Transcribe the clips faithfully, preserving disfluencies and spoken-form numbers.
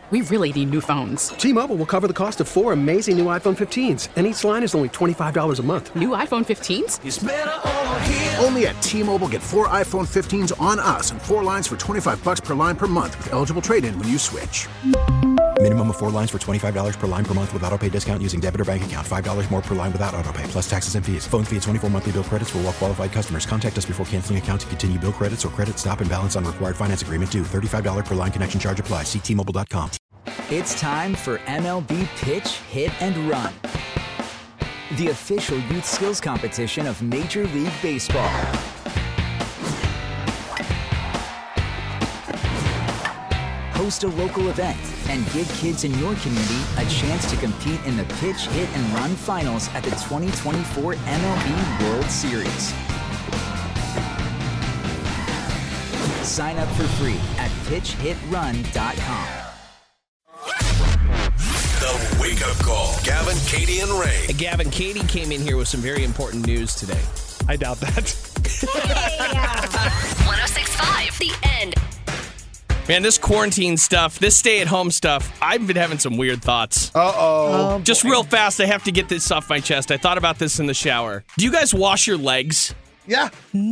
We really need new phones. T-Mobile will cover the cost of four amazing new iPhone fifteens, and each line is only twenty-five dollars a month. New iPhone fifteens? It's better over here. Only at T-Mobile, get four iPhone fifteens on us and four lines for twenty-five dollars per line per month with eligible trade-in when you switch. Minimum of four lines for twenty-five dollars per line per month with autopay discount using debit or bank account. five dollars more per line without autopay, plus taxes and fees. Phone fee at twenty-four monthly bill credits for well-qualified customers. Contact us before canceling account to continue bill credits or credit stop and balance on required finance agreement due. thirty-five dollars per line connection charge applies. See T Mobile dot com. It's time for M L B Pitch, Hit, and Run, the official youth skills competition of Major League Baseball. Host a local event and give kids in your community a chance to compete in the Pitch, Hit, and Run finals at the twenty twenty-four M L B World Series. Sign up for free at pitch hit run dot com. The Wake Up Call. Gavin, Katie, and Ray. Hey, Gavin, Katie came in here with some very important news today. I doubt that. one oh six point five The End. Man, this quarantine stuff, this stay-at-home stuff, I've been having some weird thoughts. Uh-oh. Oh, Just real fast, I have to get this off my chest. I thought about this in the shower. Do you guys wash your legs? Yeah.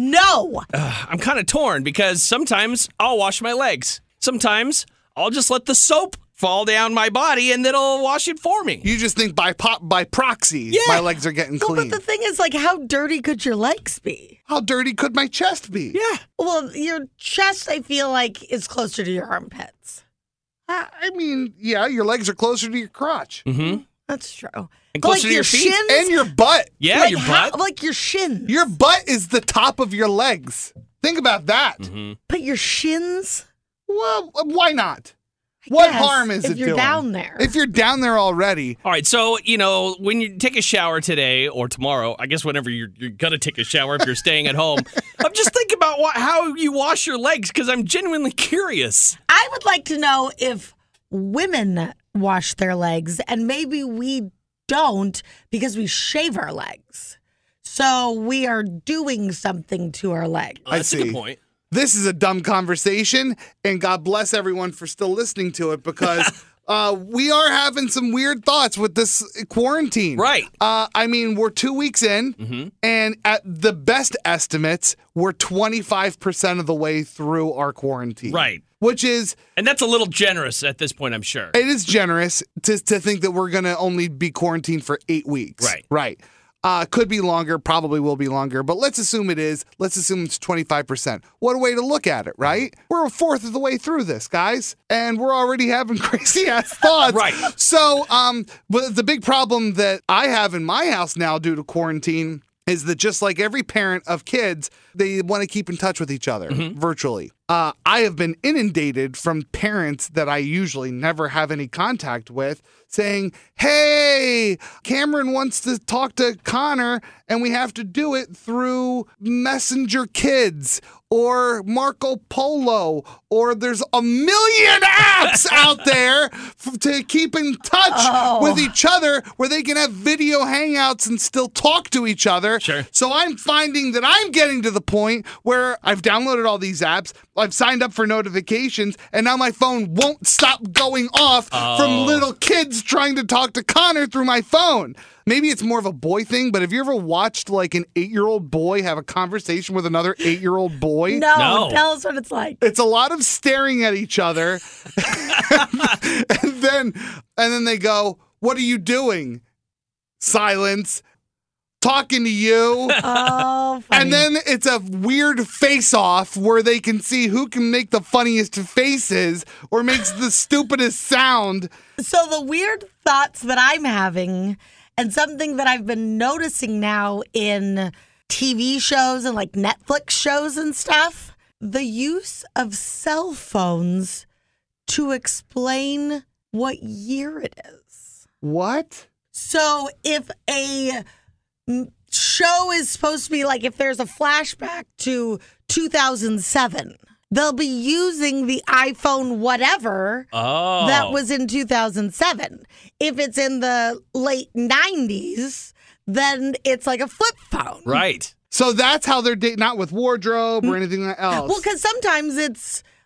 No. Uh, I'm kind of torn because sometimes I'll wash my legs. Sometimes I'll just let the soap fall down my body and it'll wash it for me. You just think by pop by proxy, Yeah. my legs are getting Well, clean. but the thing is, like, how dirty could your legs be? How dirty could my chest be? Yeah. Well, your chest, I feel like, is closer to your armpits. Uh, I mean, yeah, your legs are closer to your crotch. Mm-hmm. That's true. And But, closer like, to your your feet. shins, And your butt. Yeah, like your how- butt. like your shins. Your butt is the top of your legs. Think about that. Mm-hmm. But your shins? Well, why not? I What guess, harm is if it you're doing? down there? If you're down there already. All right, so, you know, when you take a shower today or tomorrow, I guess whenever you're, you're going to take a shower if you're staying at home, I'm just thinking about what, how you wash your legs because I'm genuinely curious. I would like to know if women wash their legs, and maybe we don't because we shave our legs. So we are doing something to our legs. Oh, that's I a see. good point. This is a dumb conversation, and God bless everyone for still listening to it because uh, we are having some weird thoughts with this quarantine. Right. Uh, I mean, we're two weeks in, Mm-hmm. and at the best estimates, we're twenty-five percent of the way through our quarantine. Right. Which is, And that's a little generous at this point, I'm sure. it is generous to, to think that we're going to only be quarantined for eight weeks. Right. Right. Uh, could be longer, probably will be longer, but let's assume it is. Let's assume it's twenty-five percent. What a way to look at it, right? We're a fourth of the way through this, guys, and we're already having crazy-ass thoughts. Right. So, um, but the big problem that I have in my house now due to quarantine is that just like every parent of kids, they want to keep in touch with each other virtually. Uh, I have been inundated from parents that I usually never have any contact with saying, hey, Cameron wants to talk to Connor and we have to do it through Messenger Kids or Marco Polo, or there's a million apps out there f- to keep in touch Oh. with each other where they can have video hangouts and still talk to each other. Sure. So I'm finding that I'm getting to the point where I've downloaded all these apps, I've signed up for notifications, and now my phone won't stop going off Oh. from little kids trying to talk to Connor through my phone. Maybe it's more of a boy thing, but have you ever watched like an eight-year-old boy have a conversation with another eight-year-old boy? No, No. tell us what it's like. It's a lot of staring at each other. and then and then they go, "What are you doing?" Silence. Talking to you. Oh, funny. And then it's a weird face-off where they can see who can make the funniest faces or makes the stupidest sound. So the weird thoughts that I'm having, and something that I've been noticing now in T V shows and like Netflix shows and stuff, the use of cell phones to explain what year it is. What? So if a m- show is supposed to be like, if there's a flashback to two thousand seven, they'll be using the iPhone whatever Oh. that was in two thousand seven. If it's in the late nineties, then it's like a flip phone. Right. So that's how they're dating, not with wardrobe or anything else. Well, because sometimes it's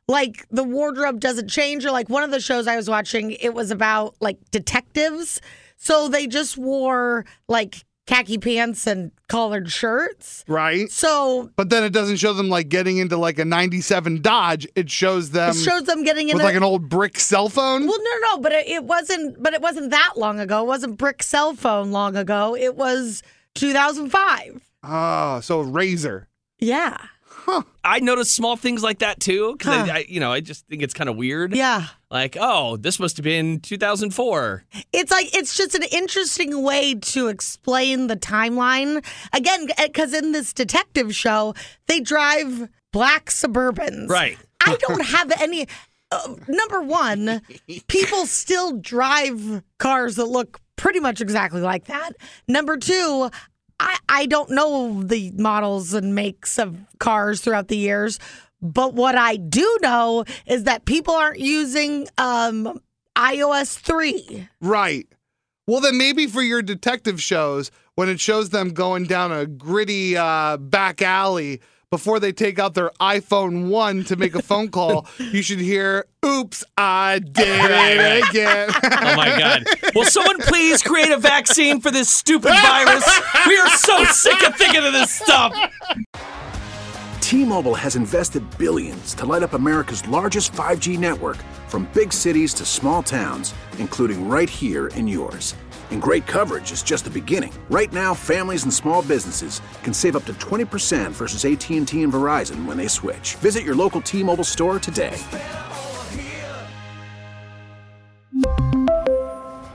like the wardrobe doesn't change. Or like one of the shows I was watching, it was about like detectives. So they just wore like khaki pants and collared shirts. Right. So, but then it doesn't show them like getting into like a ninety-seven Dodge. It shows them. It shows them getting into with like an old brick cell phone. Well, no, no, but it, it wasn't. But it wasn't that long ago. It wasn't brick cell phone long ago. It was two thousand five. Oh, so Razor. Yeah. Huh. I notice small things like that too, because Huh. I, I, you know, I just think it's kind of weird. Yeah. Like, oh, this must have been two thousand four. It's like, it's just an interesting way to explain the timeline. Again, because in this detective show, they drive black Suburbans. Right. I don't have any. Uh, number one, people still drive cars that look pretty much exactly like that. Number two, I, I don't know the models and makes of cars throughout the years, but what I do know is that people aren't using um, i O S three. Right. Well, then maybe for your detective shows, when it shows them going down a gritty uh, back alley before they take out their iPhone one to make a phone call, you should hear, oops, I did it again. Oh, my God. Will someone please create a vaccine for this stupid virus? We are so sick of thinking of this stuff. T-Mobile has invested billions to light up America's largest five G network, from big cities to small towns, including right here in yours. And great coverage is just the beginning. Right now, families and small businesses can save up to twenty percent versus A T and T and Verizon when they switch. Visit your local T-Mobile store today.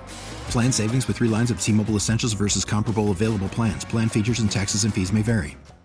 Plan savings with three lines of T-Mobile Essentials versus comparable available plans. Plan features and taxes and fees may vary.